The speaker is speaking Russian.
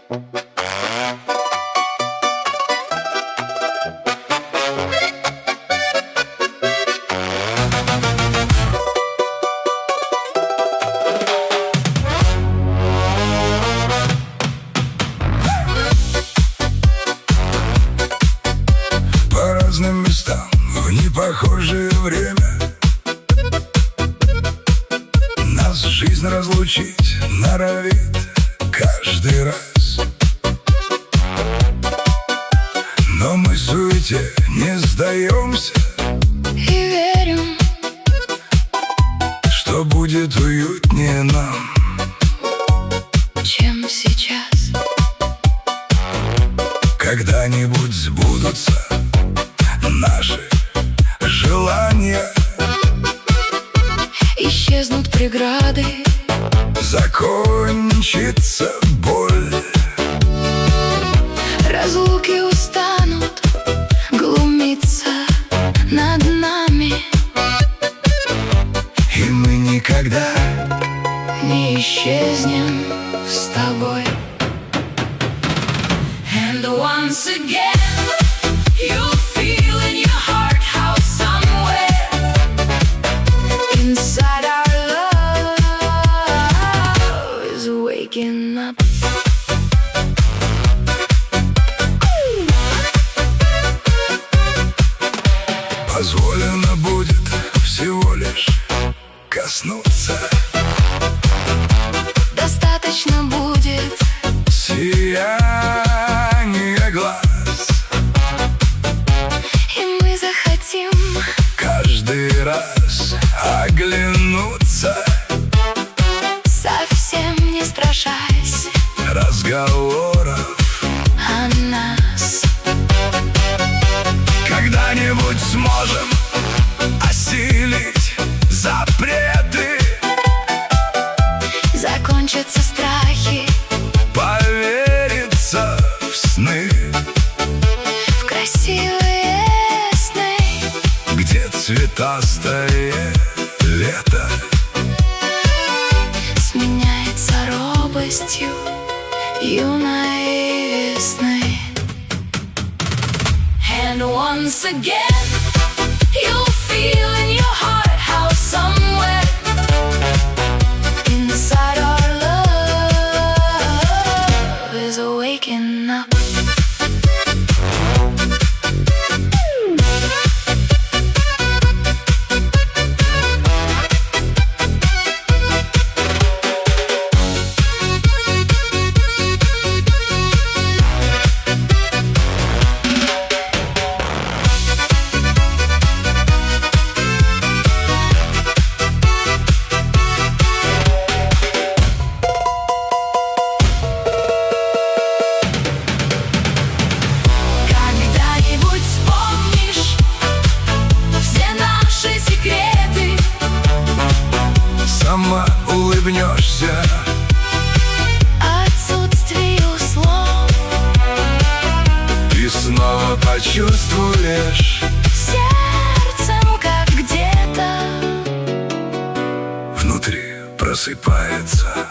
По разным местам в непохожее время нас жизнь разлучить норовит каждый раз. Но мы в суете не сдаемся и верим, что будет уютнее нам, чем сейчас. Когда-нибудь сбудутся наши желания, исчезнут преграды, закончится боль. разлуки устанут глумиться над нами, И мы никогда не исчезнем с тобой. And once again you'll feel in your heart how somewhere inside our love is waking up. позволено будет всего лишь коснуться. Достаточно будет Сияние глаз, и мы захотим каждый раз оглянуться, совсем не страшась разговоров о нас. когда-нибудь сможем осилить запреты, Закончатся страхи, повериться в сны, в красивые сны, где цветастое лето сменяется робостью юной весны. And once again you'll feel in your heart how somewhere inside our love is waking up. Когда-нибудь вспомнишь все наши секреты, сама улыбнешься, отсутствию слов, и снова почувствуешь сердцем, как где-то внутри просыпается